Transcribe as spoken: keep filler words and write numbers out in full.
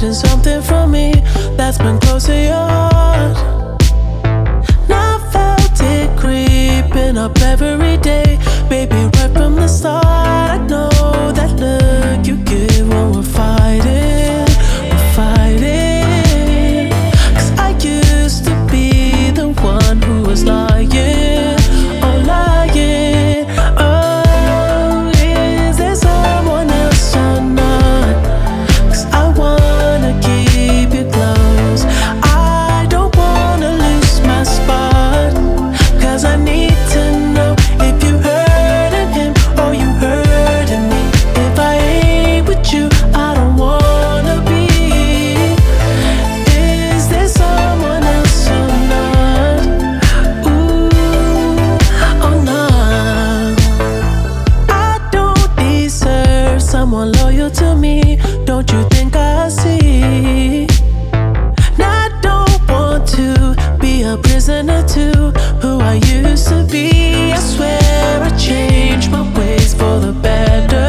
missing something from me that's been close to yours. And I felt it creeping up every day, baby, right from the start. I know that look you give when we're fighting, we're fighting. Cause I used to be the one who was lying, oh lying. Oh, is there someone else or not? Cause I wanna keep you close, I don't wanna lose my spot. Cause I need to know if you hurting him or you hurting me. If I ain't with you, I don't wanna be. Is there someone else or not? Ooh, or not? I don't deserve someone loyal to me, don't you think I see? And I don't want to be a prisoner to who I used to be. I swear I changed my ways for the better.